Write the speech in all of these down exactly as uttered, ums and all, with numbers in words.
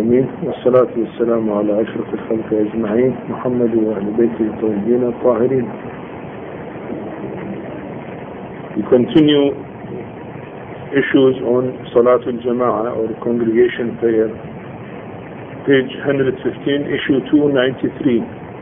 العالمين والصلاة والسلام على أشرف الخلق أجمعين محمد وأهل بيته الطيبين الطاهرين. We continue issues on Salatul Jama'ah or congregation prayer. Page one hundred fifteen, issue two ninety-three.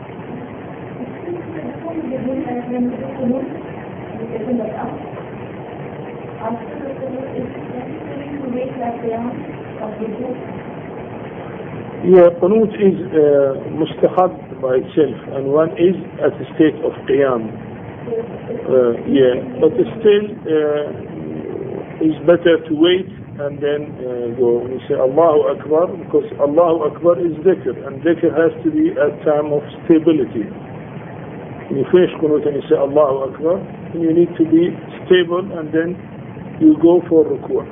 Yeah, qunut is uh, mustahab by itself, and one is at the state of qiyam. Uh, yeah, but still uh, is better to wait and then uh, go. We say Allahu Akbar, because Allahu Akbar is dhikr, and dhikr has to be at time of stability. When you finish qunut and you say Allahu Akbar, you need to be stable, and then you go for ruku'.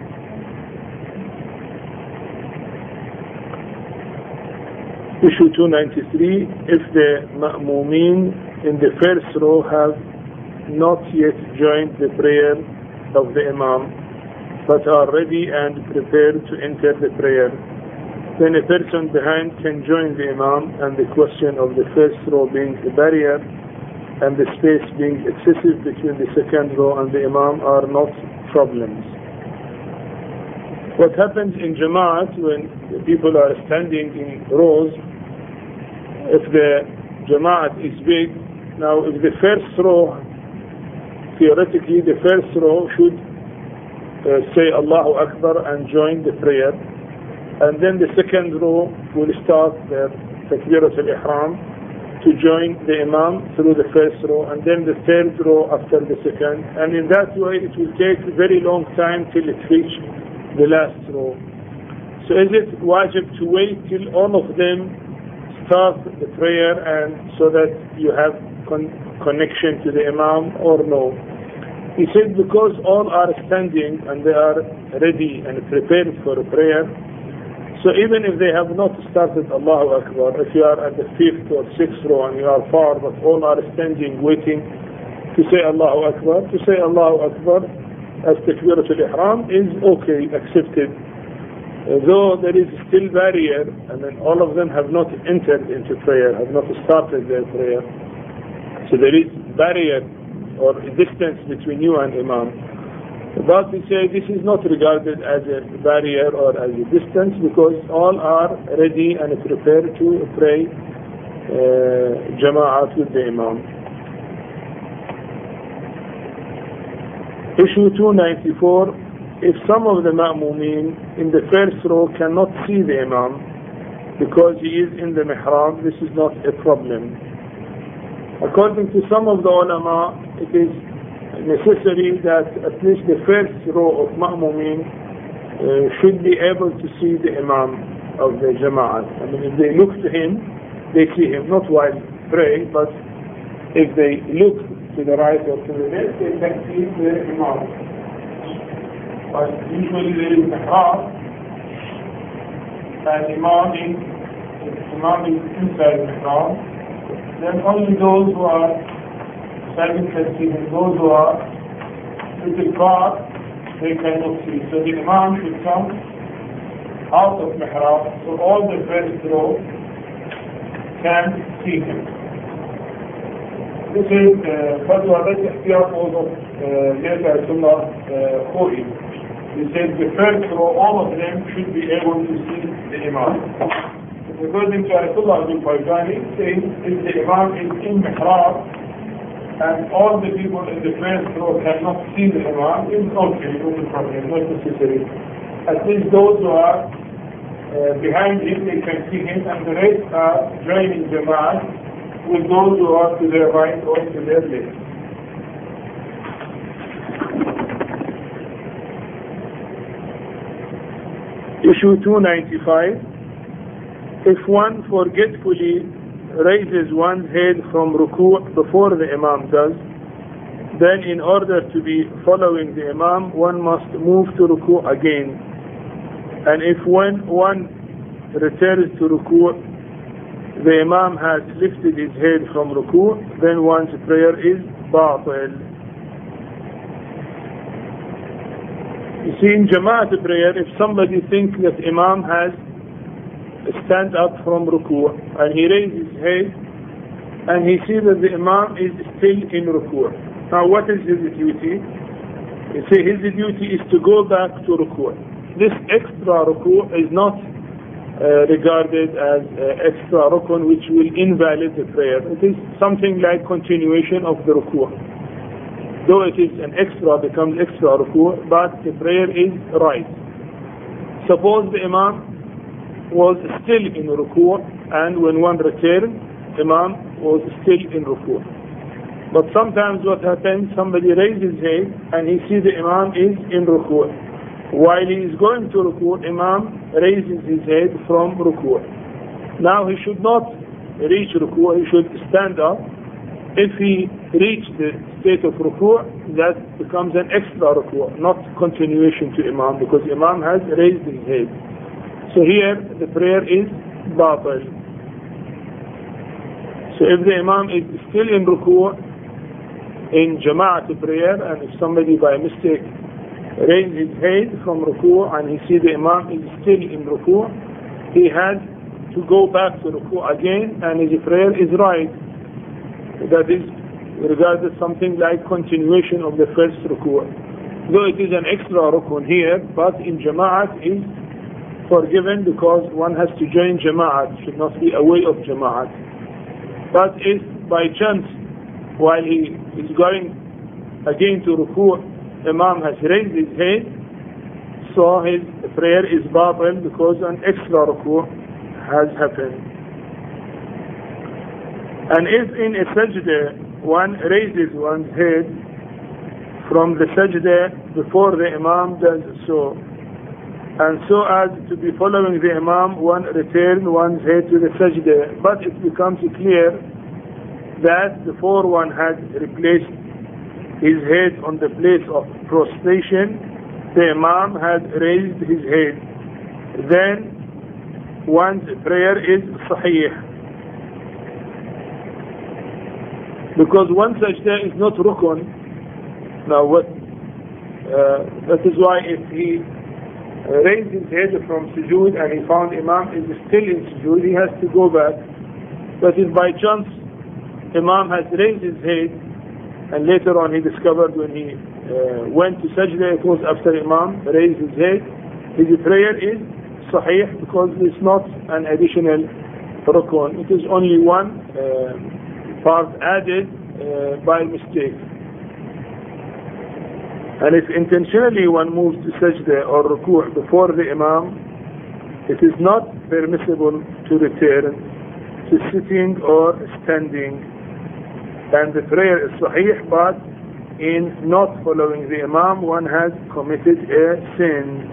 Issue two ninety-three, if the ma'mumeen in the first row have not yet joined the prayer of the imam, but are ready and prepared to enter the prayer, then a person behind can join the imam, and the question of the first row being a barrier and the space being excessive between the second row and the imam are not problems. What happens in Jama'at when the people are standing in rows, if the Jama'at is big, now if the first row, theoretically the first row should uh, say Allahu Akbar and join the prayer, and then the second row will start their Takbirat al-Ihram to join the Imam through the first row, and then the third row after the second, and in that way it will take a very long time till it reaches the last row. So is it wajib to wait till all of them start the prayer and so that you have con- connection to the Imam, or no? He said because all are standing and they are ready and prepared for a prayer, so even if they have not started Allahu Akbar, if you are at the fifth or sixth row and you are far, but all are standing waiting to say Allahu Akbar, to say Allahu Akbar as Takbirat al-Ihram is okay, accepted. Uh, though there is still barrier, and then all of them have not entered into prayer, have not started their prayer. So there is barrier or a distance between you and Imam. But we say this is not regarded as a barrier or as a distance, because all are ready and prepared to pray uh, Jama'at with the Imam. Issue two ninety-four, if some of the ma'mumeen in the first row cannot see the Imam because he is in the mihrab, this is not a problem. According to some of the ulama, it is necessary that at least the first row of ma'mumeen uh, should be able to see the Imam of the Jama'at. I mean, if they look to him, they see him, not while praying, but if they look to the right or to the left, they can see the Imam. But usually there is mihrab, and Imam is, Imam is inside mihrab. Then only those who are standing can see him. Those who are little far, they cannot see. So the Imam should come out of mihrab, so all the first row can see him. This is fatwa that ihtiyat of Mirza Ayatollah Khoi. He said the first row, all of them should be able to see the Imam. According to Ayatollah al-Fawzani, saying if the Imam is in mihrab and all the people in the first row cannot see the Imam, it's okay, no problem, not necessary. At least those who are uh, behind him, they can see him, and the rest are joining Jama'at with those who are to their right or to their left. Issue two ninety-five, if one forgetfully raises one's head from ruku' before the Imam does, then in order to be following the Imam, one must move to ruku' again. And if when one returns to ruku', the Imam has lifted his head from ruku', then one's prayer is batil. You see, in Jama'at prayer, if somebody thinks that Imam has stand up from ruku' and he raises his head and he sees that the Imam is still in ruku'. Now what is his duty? You see, his duty is to go back to ruku'. This extra ruku' is not uh, regarded as uh, extra rukun which will invalid the prayer. It is something like continuation of the ruku'. Though it is an extra, becomes extra ruku', but the prayer is right. Suppose the Imam was still in ruku' and when one returned, Imam was still in ruku'. But sometimes what happens, somebody raises his head and he sees the Imam is in ruku'. While he is going to ruku', Imam raises his head from ruku'. Now he should not reach ruku', he should stand up. If he reached the state of ruku', that becomes an extra ruku', not continuation to Imam, because Imam has raised his head. So here the prayer is batil. So if the Imam is still in ruku' in Jama'at prayer, and if somebody by mistake raises his head from ruku' and he sees the Imam is still in ruku', he has to go back to ruku' again, and his prayer is right. That is regarded something like continuation of the first ruku'. Though it is an extra rukun here, but in Jama'at is forgiven because one has to join Jama'at, should not be away of Jama'at. But if by chance, while he is going again to ruku', Imam has raised his head, so his prayer is batil because an extra ruku' has happened. And if in a sajda one raises one's head from the sajda before the Imam does so, and so as to be following the Imam, one returns one's head to the sajda, but it becomes clear that before one had replaced his head on the place of prostration, the Imam had raised his head, then one's prayer is sahih. Because one sajda is not rukun. Now what, uh, that is why if he raised his head from sujood and he found Imam is still in sujood, he has to go back. But if by chance Imam has raised his head and later on he discovered when he uh, went to sajda it was after Imam raised his head, his prayer is sahih because it's not an additional rukun. It is only one uh, part added uh, by mistake. And if intentionally one moves to sajda or ruku' before the Imam, it is not permissible to return to sitting or standing. And the prayer is sahih, but in not following the Imam, one has committed a sin.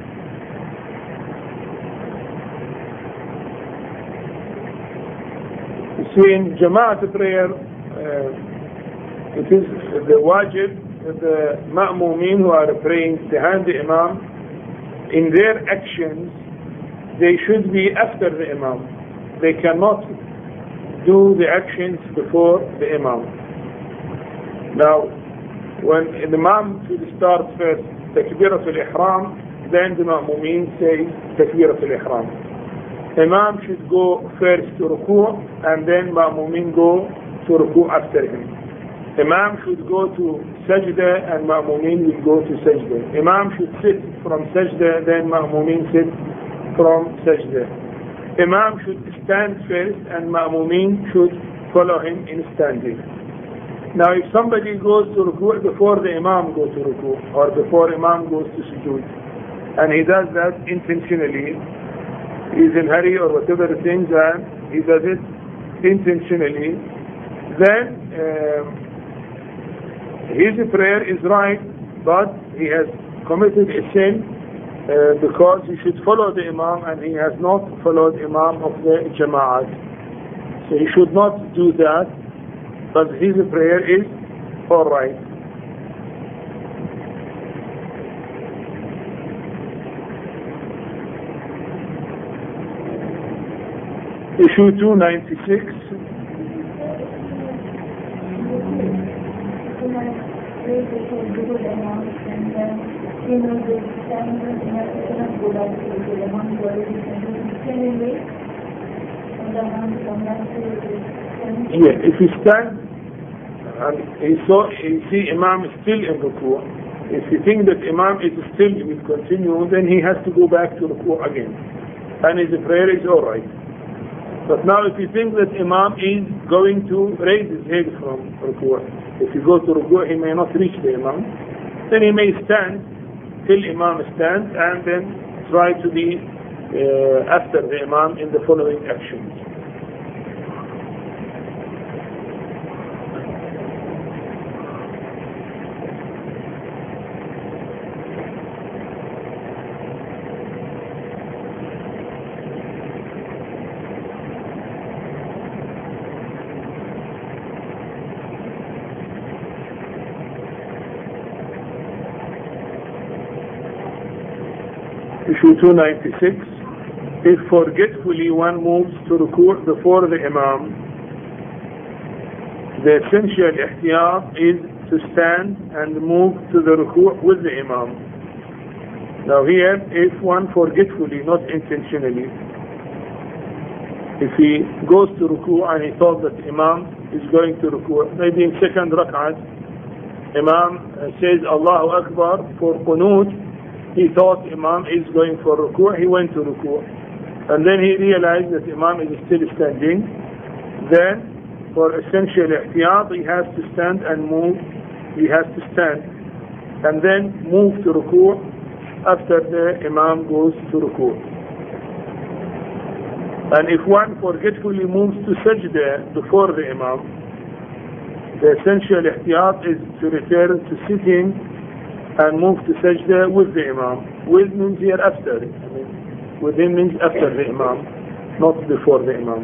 So in Jama'at prayer, uh, it is the wajib, the ma'mumin who are praying behind the Imam, in their actions, they should be after the Imam. They cannot do the actions before the Imam. Now, when the Imam should start first Takbiratul Ihram, then the ma'mumin say Takbiratul Ihram. Imam should go first to ruku' and then ma'mumin go to ruku' after him. Imam should go to sajda and ma'mumin will go to sajda. Imam should sit from sajda, then ma'mumin sit from sajda. Imam should stand first and ma'mumin should follow him in standing. Now if somebody goes to ruku' before the Imam goes to ruku' or before Imam goes to sujood, and he does that intentionally, he's in hurry or whatever the things are, he does it intentionally, then uh, his prayer is right, but he has committed a sin uh, because he should follow the Imam and he has not followed Imam of the Jama'at. So he should not do that, but his prayer is alright. Issue two ninety-six. You know, the standard in a go back to the amount of the Imam to come back to the Yeah, if he stands and he saw, he see Imam is still in ruku', if you think that Imam is still will continue, then he has to go back to ruku' again, and his prayer is all right. But now if you think that Imam is going to raise his head from ruku', if you go to ruku', he may not reach the Imam, then he may stand till Imam stands and then try to be uh, after the Imam in the following actions. Issue two ninety-six. If forgetfully one moves to ruku' before the Imam, the essential ihtiyat is to stand and move to the ruku' with the Imam. Now here, if one forgetfully, not intentionally, if he goes to ruku' and he thought that Imam is going to ruku', maybe in second rak'at, Imam says Allahu Akbar for qunut, he thought Imam is going for ruku', he went to ruku', and then he realized that Imam is still standing. Then for essential ihtiyat he has to stand and move, he has to stand and then move to ruku' after the Imam goes to ruku'. And if one forgetfully moves to sajda before the Imam, the essential ihtiyat is to return to sitting and move to sajda with the Imam. With means here after. I mean, with him means after the Imam, not before the Imam.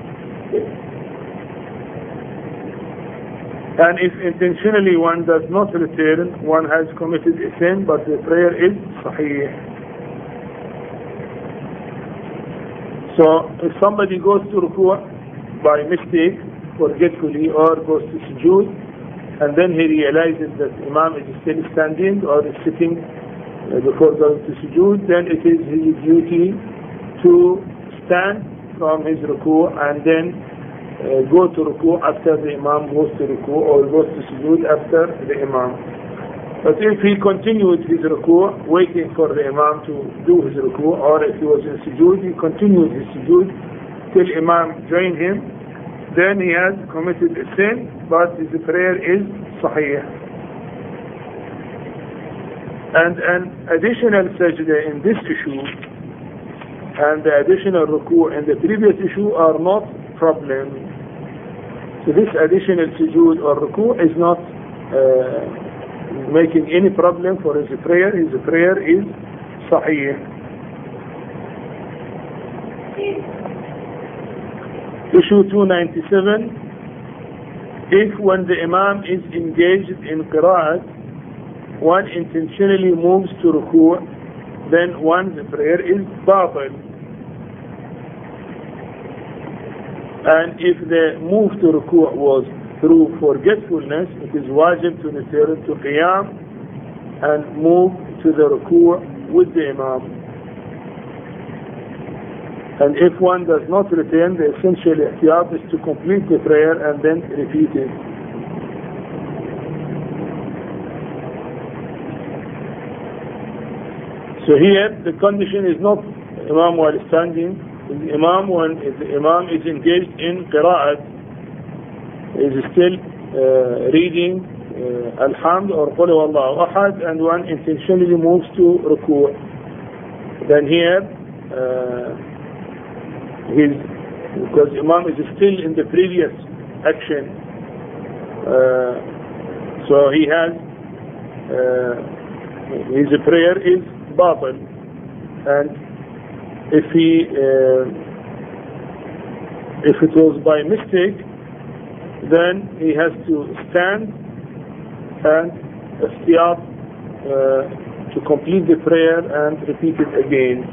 And if intentionally one does not return, one has committed a sin, but the prayer is sahih. So if somebody goes to ruku' by mistake, forgetfully, or goes to sujood, and then he realizes that Imam is still standing or is sitting uh, before going to sujood, then it is his duty to stand from his ruku' and then uh, go to ruku' after the Imam goes to ruku' or goes to sujood after the Imam. But if he continued his ruku', waiting for the Imam to do his ruku', or if he was in sujood, he continued his sujood till Imam joined him, then he has committed a sin, but his prayer is sahih. And an additional sajda in this issue and the additional ruku' in the previous issue are not problem. So this additional sujood or ruku' is not uh, making any problem for his prayer. His prayer is sahih. Issue two ninety-seven. If when the Imam is engaged in qira'at, one intentionally moves to ruku', then one's prayer is batil. And if the move to ruku' was through forgetfulness, it is wajib to return to qiyam and move to the ruku' with the Imam. And if one does not return, the essential ihtiyat is to complete the prayer and then repeat it. So here the condition is not Imam while standing. The Imam when the Imam is engaged in qira'at, is still uh, reading uh, Alhamd or Qul Huwallahu Ahad, and one intentionally moves to ruku'. Then here uh, his, because Imam is still in the previous action, uh, so he has uh, his prayer is batil, and if he uh, if it was by mistake, then he has to stand and ihtiyat uh, to complete the prayer and repeat it again.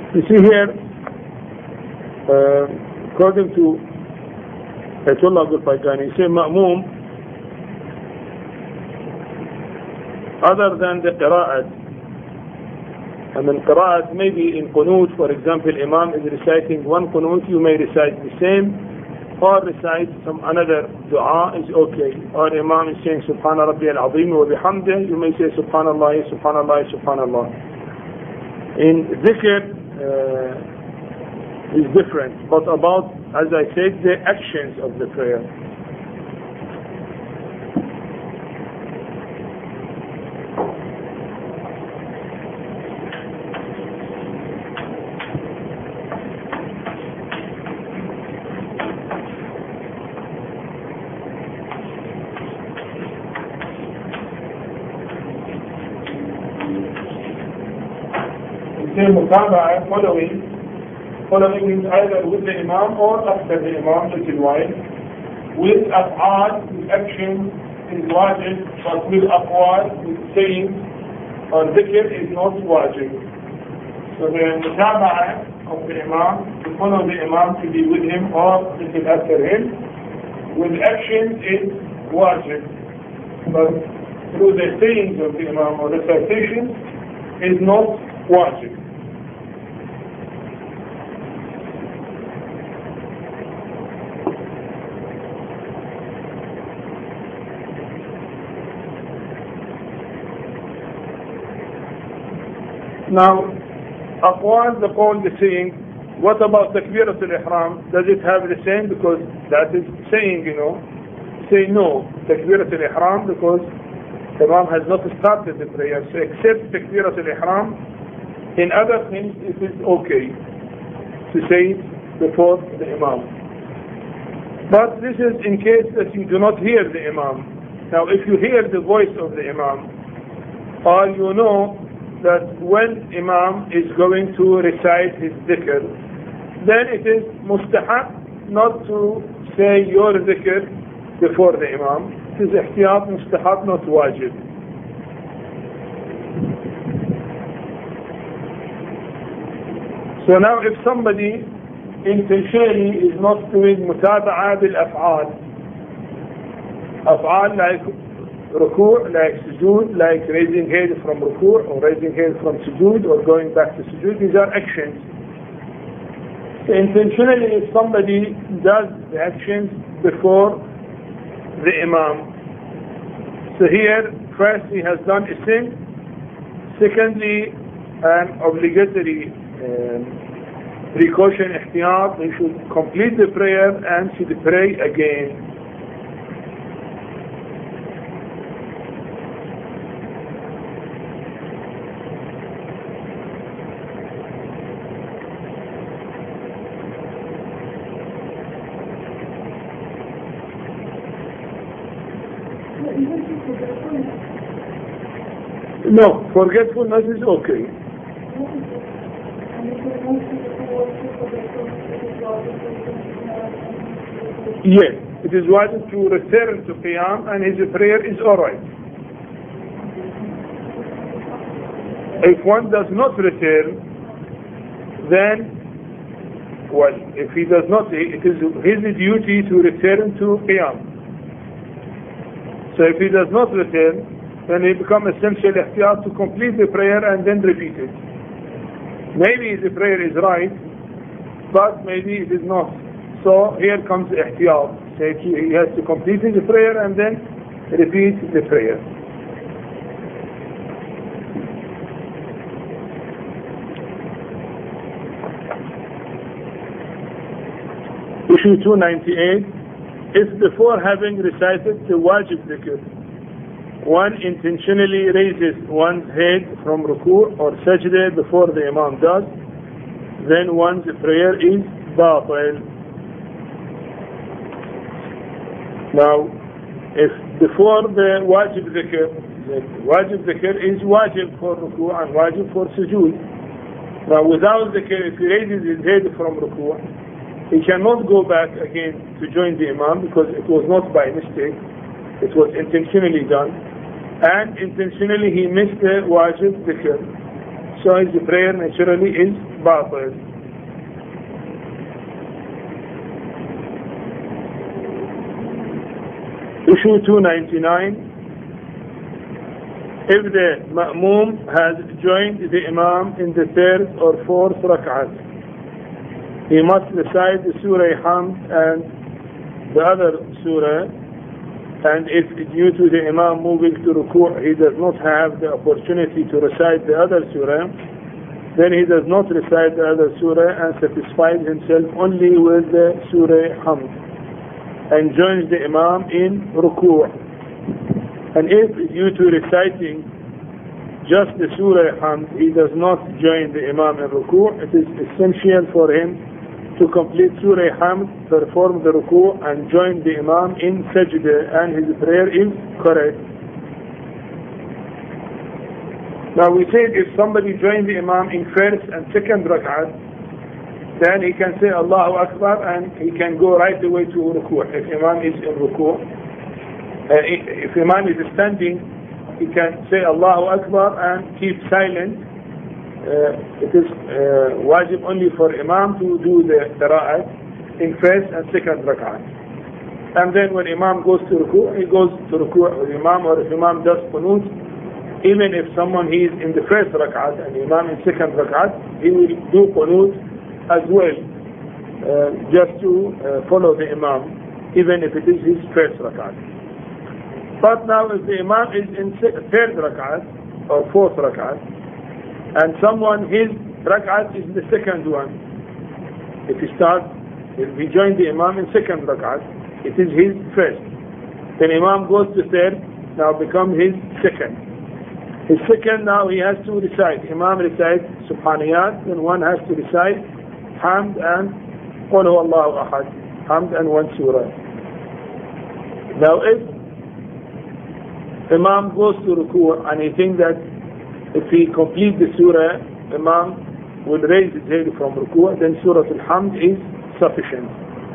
You see here, uh, according to Ayatollah Abdul Paikani, he said Ma'mum, other than the qira'at, I mean qira'at maybe in qunut, for example, Imam is reciting one qunut, you may recite the same, or recite some another dua is okay. Or Imam is saying Subhana Rabbi al-Azim wa bihamdih, you may say Subhanallah, Subhanallah, Subhanallah. In dhikr, uh, is different, but about, as I said, the actions of the prayer. Mutaba'a, following, following means either with the Imam or after the Imam, little while. With af'al, with action is wajib, but with aqwal, with saying or dhikr is not wajib. So the mutaba'a of the Imam, to follow the Imam, to be with him or little after him, with action is wajib, but through the sayings of the Imam or recitation is not wajib. Now, aqwal, the call, the saying, what about takbirat al-ihram? Does it have the same? Because that is saying, you know. Say no, takbirat al-ihram, because the Imam has not started the prayer. So except takbirat al-ihram, in other things it is okay to say it before the Imam. But this is in case that you do not hear the Imam. Now if you hear the voice of the Imam, or you know that when Imam is going to recite his dhikr, then it is mustahab not to say your dhikr before the Imam. It is ihtiyat, mustahab, not wajib. So now if somebody intentionally is not doing mutaba'a bil af'al, af'al like ruku', like sujood, like raising head from ruku' or raising head from sujood or going back to sujood, these are actions. So intentionally if somebody does the actions before the Imam, so here first he has done a sin, secondly an obligatory um, precaution, ihtiyat, he should complete the prayer and should pray again. No, forgetfulness is okay. Yes, it is wajib to return to Qiyam and his prayer is alright. If one does not return, then, well, if he does not, it is his duty to return to Qiyam. So if he does not return, then he becomes essential ihtiyat to complete the prayer and then repeat it. Maybe the prayer is right, but maybe it is not. So here comes ihtiyat. So he has to complete the prayer and then repeat the prayer. Issue two ninety-eight. If before having recited the wajib dhikr, one intentionally raises one's head from ruku' or sajda before the Imam does, then one's prayer is batil. Now, if before the wajib dhikr, the wajib dhikr is wajib for ruku' and wajib for sujood. Now without dhikr, if he raises his head from ruku', he cannot go back again to join the Imam because it was not by mistake, it was intentionally done. And intentionally he missed the wajib dhikr. so his prayer naturally is batil. Issue two ninety-nine. If the ma'moom has joined the imam in the third or fourth rak'at, he must recite the Surah Hamd and the other surah, and if due to the imam moving to ruku' he does not have the opportunity to recite the other surah, then he does not recite the other surah and satisfies himself only with the Surah Hamd and joins the imam in ruku'. And if due to reciting just the Surah Hamd he does not join the imam in ruku', it is essential for him to complete Surah Hamd, perform the ruku' and join the imam in sajda, and his prayer is correct. Now we said if somebody joined the imam in first and second rak'at, then he can say Allahu Akbar and he can go right away to ruku'. If imam is in ruku', uh, if imam is standing, he can say Allahu Akbar and keep silent. Uh, it is uh, wajib only for imam to do the qira'at in first and second rak'at. And then when imam goes to ruku', he goes to ruku' with imam, or if imam does qunut, even if someone he is in the first rak'at and imam in second rak'at, he will do qunut as well, uh, just to uh, follow the imam, even if it is his first rak'at. But now if the imam is in third rak'at or fourth rak'at, and someone, his rak'at is the second one, if he starts, if he joins the imam in second rak'at, it is his first. Then imam goes to third, now becomes his second. His second, now he has to recite. Imam recites Subhaniyat, then one has to recite Hamd and Qul Huwa Allahu Ahad, Hamd and one surah. Now if imam goes to ruku' and he thinks that if he completes the surah, imam will raise his head from ruku', then Surah Al-Hamd is sufficient.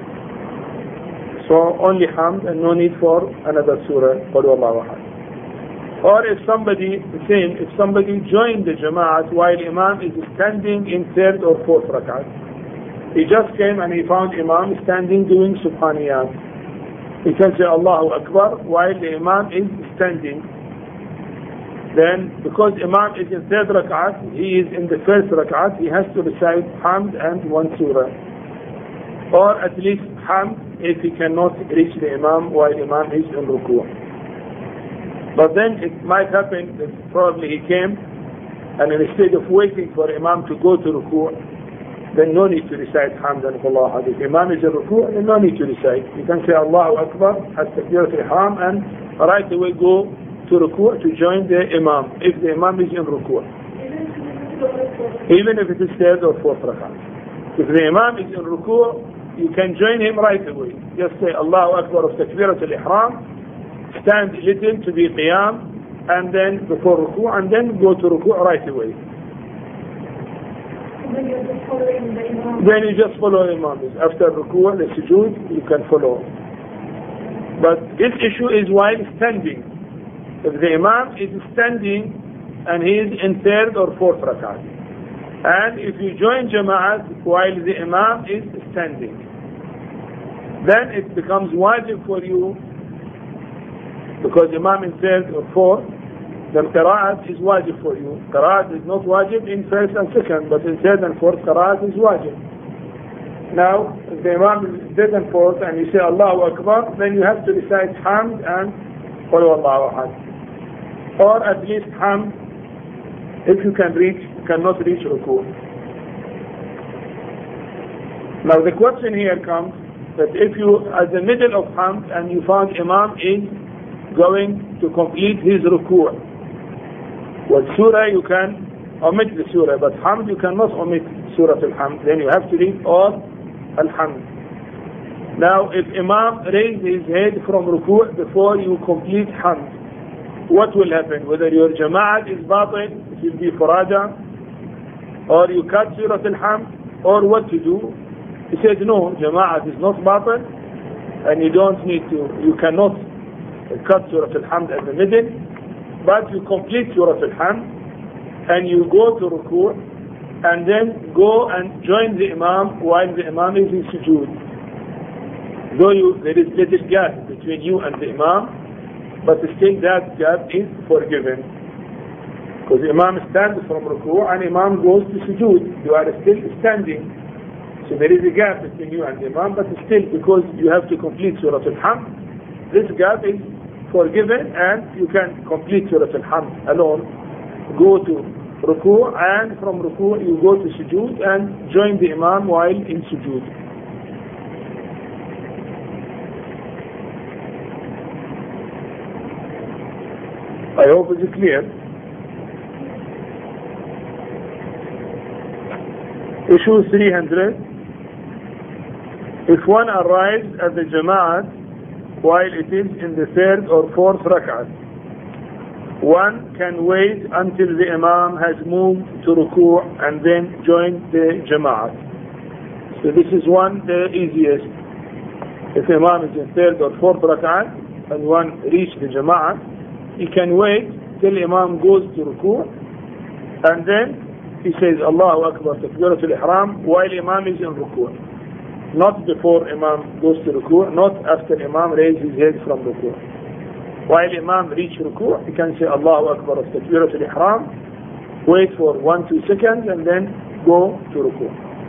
So only Hamd and no need for another surah, Qul Huwa Allahu Ahad. Or if somebody, same, if somebody joined the Jama'at while imam is standing in third or fourth rak'at, he just came and he found imam standing doing Subhaniyat. He can say Allahu Akbar while the imam is standing. Then because imam is in third rak'at, he is in the first rak'at, he has to recite Hamd and one surah. Or at least Hamd if he cannot reach the imam while imam is in ruku'. But then it might happen that probably he came and instead of waiting for imam to go to ruku', then no need to recite Hamd and Allahu Akbar. If imam is in ruku', then no need to recite. You can say Allahu Akbar at takbirat al-ihram and right away go to ruku' to join the imam if the imam is in ruku'. Even if it is third or fourth rak'ah. If the imam is in ruku', you can join him right away. Just say Allahu Akbar of takbirat al-ihram, stand a little to be qiyam, and then before ruku', and then go to ruku' right away. Then you just follow imam. After ruku' and the sujood, you can follow. But this issue is while standing. If the imam is standing and he is in third or fourth rak'at, and if you join jama'at while the imam is standing, then it becomes wajib for you, because imam in third or fourth, then qira'at is wajib for you. Qira'at is not wajib in first and second, but in third and fourth qira'at is wajib. Now, if the imam is third and fourth and you say Allahu Akbar, then you have to recite Hamd and Qul Huwa Allahu Ahad. Or at least Hamd, if you can reach, you cannot reach ruku'. Now the question here comes that if you, at the middle of Hamd and you found imam is going to complete his ruku', well, surah you can omit the surah, but Hamd you cannot omit Surah Al-Hamd, then you have to read all Al-Hamd. Now if imam raises his head from ruku' before you complete Hamd, what will happen? Whether your jama'at is batil, it will be furaja, or you cut Surah Al-Hamd, or what to do? He said no, jama'at is not batil, and you don't need to, you cannot cut Surah Al-Hamd at the middle, but you complete Surah Al-Hamd, and you go to ruku' and then go and join the imam while the imam is in sujood. Though you, there is little gap between you and the imam, but still that gap is forgiven. Because the imam stands from ruku' and imam goes to sujood. You are still standing. So there is a gap between you and the imam, but still because you have to complete Surah Al-Hamd, this gap is forgiven and you can complete Surah Al-Hamd alone. Go to ruku' and from ruku' you go to sujood and join the imam while in sujood. I hope it's clear. Issue three hundred. If one arrives at the Jama'at while it is in the third or fourth rak'ah, one can wait until the Imam has moved to ruku' and then join the Jama'at. So this is one, the easiest. If the Imam is in third or fourth rak'ah and one reaches the Jama'at, he can wait till Imam goes to ruku' and then he says Allahu Akbar, Takbiratul Ihram while Imam is in ruku'. Not before Imam goes to ruku', not after Imam raises his head from ruku'. While Imam reaches ruku', he can say Allahu Akbar of Takbiratul Ihram, wait for one, two seconds, and then go to ruku'.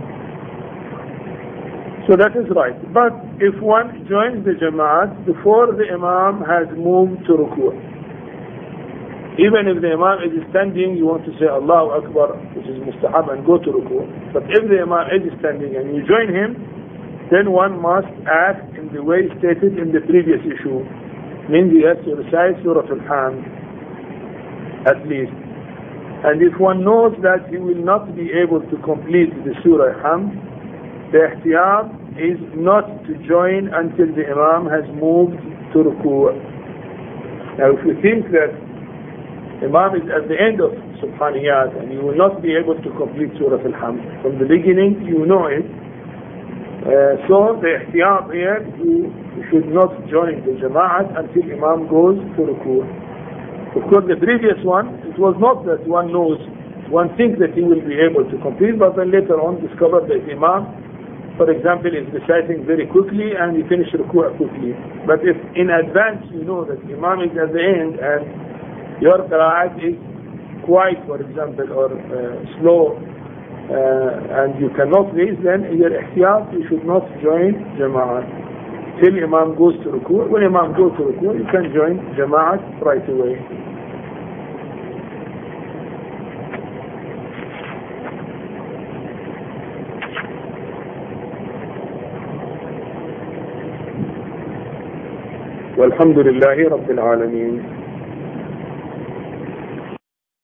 So that is right. But if one joins the Jama'at before the Imam has moved to ruku', even if the Imam is standing, you want to say Allahu Akbar, which is mustahab, and go to ruku'. But if the Imam is standing and you join him, then one must act in the way stated in the previous issue. Meaning he has to recite Surah Al-Hamd, at least. And if one knows that he will not be able to complete the Surah Al-Hamd, the ihtiyat is not to join until the Imam has moved to ruku'. Now if you think that Imam is at the end of Subhaniyat and you will not be able to complete Surah Al-Hamd, from the beginning you know it, Uh, so the ihtiyat here, you should not join the Jama'at until Imam goes to ruku'. Of course the previous one, it was not that one knows, one thinks that he will be able to complete, but then later on discovered that Imam, for example, is reciting very quickly and he finishes ruku' quickly. But if in advance you know that Imam is at the end and your qira'at is quiet, for example, or uh, slow, Uh, and you cannot raise, then in your ihtiyat you should not join Jama'at till Imam goes to ruku'. When Imam goes to ruku', you can join Jama'at right away. والحمد لله رب العالمين.